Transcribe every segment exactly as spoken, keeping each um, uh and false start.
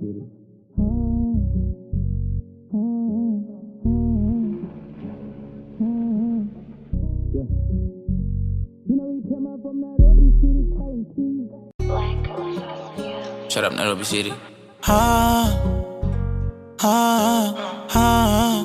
City. Yeah. You know we came out from Nairobi City, cutting keys. Shut up, Nairobi City. Ah, ah, ah,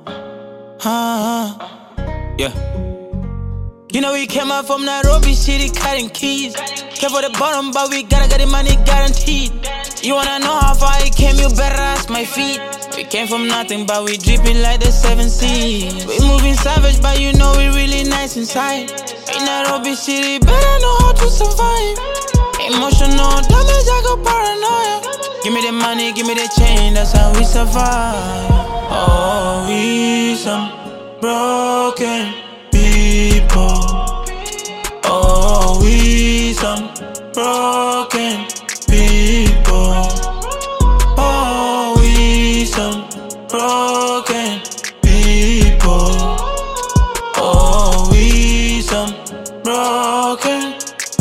ah. Yeah. You know we came out from Nairobi City, cutting keys. Care for the bottom, but we gotta get the money guaranteed. You wanna know how far it came, you better ask my feet. We came from nothing, but we dripping like the seven seas. We moving savage, but you know we really nice inside. In Nairobi City, better know how to survive. Emotional damage, I got paranoia. Give me the money, give me the chain, that's how we survive. Oh, we some broken people. Oh, we some broken people. Oh, we some broken people. Oh, we some broken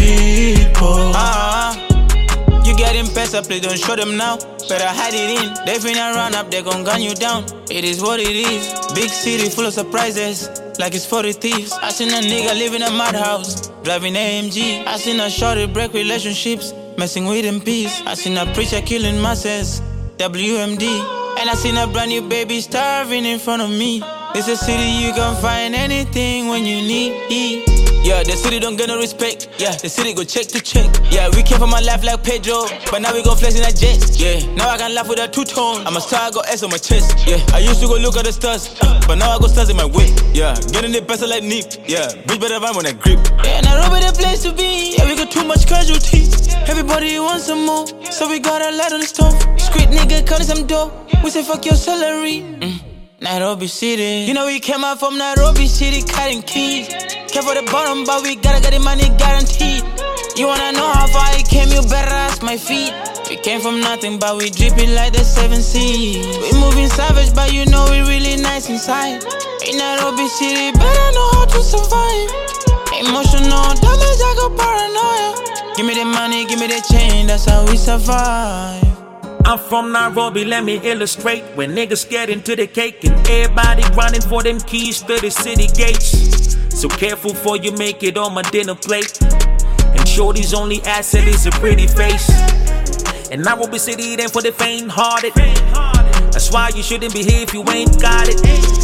people. Ah, you getting pesa, please don't show them now. Better hide it in. They finna run up, they gon' gun you down. It is what it is. Big city full of surprises, like it's for the thieves. I seen a nigga live in a madhouse, driving A M G. I seen a shorty break relationships, messing with M Ps. I seen a preacher killing masses, W M D. And I seen a brand new baby starving in front of me. It's a city you can find anything when you need. Yeah, the city don't get no respect. Yeah, the city go check to check. Yeah, we came from my life like Pedro, but now we gon' flex in a jet. Yeah, now I can laugh with a two-tone. I'm a star, I got S on my chest. Yeah, I used to go look at the stars, but now I got stars in my way. Yeah, getting it better like Neep. Yeah, bitch better run when I grip. Yeah, Nairobi the place to be. Yeah, we got too much casualties. Everybody wants some more, so we got a light on the stove. Street nigga counting some dough. We say fuck your salary. Mm. Nairobi City. You know we came out from Nairobi City, cutting keys. Care for the bottom, but we gotta get the money guaranteed. You wanna know how far it came, you better ask my feet. We came from nothing, but we dripping like the seven seas. We moving savage, but you know we really nice inside. In Nairobi City, better know how to survive. Emotional damage, I got paranoia. Give me the money, give me the chain, that's how we survive. I'm from Nairobi, let me illustrate. When niggas get into the cake and everybody running for them keys to the city gates. So careful before you make it on my dinner plate. And shorty's only asset is a pretty face. And Nairobi City ain't for the faint-hearted. That's why you shouldn't be here if you ain't got it.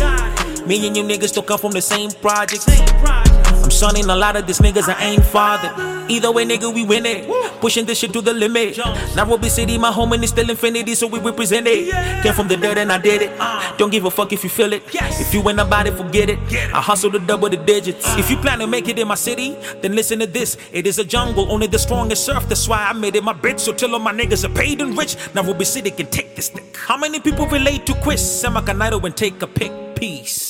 Me and you niggas don't come from the same project. I'm sonning a lot of these niggas, I ain't fathered. Either way, nigga, we win it. Pushing this shit to the limit. Nairobi City, my home, and it's still infinity, so we represent it. Came from the dirt and I did it. Don't give a fuck if you feel it. If you ain't about it, forget it. I hustle to double the digits. If you plan to make it in my city, then listen to this. It is a jungle, only the strongest surf. That's why I made it my bitch. So till all my niggas are paid and rich, Nairobi City can take this thing. How many people relate to Chris? Semakanaito and take a pick. Peace.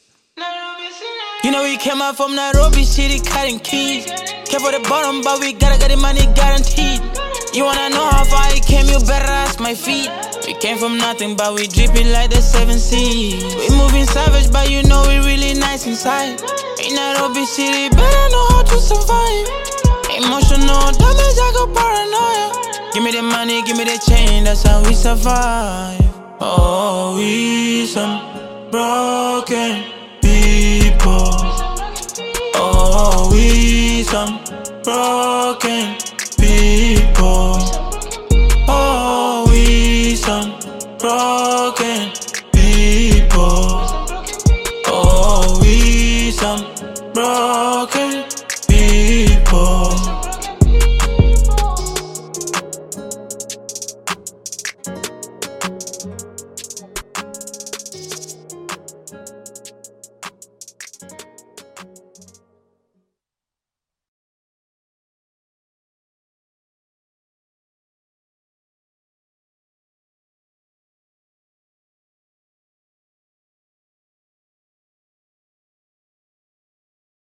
You know we came out from Nairobi City, cutting keys. Care for the bottom, but we gotta get the money guaranteed. You wanna know how far it came, you better ask my feet. We came from nothing, but we dripping like the seven seas. We moving savage, but you know we really nice inside. In Nairobi City, better know how to survive. Emotional damage, I got paranoia. Give me the money, give me the chain, that's how we survive. Oh, we some broken people. Oh, we some broken people. Oh, we some broken people. Oh, we some broken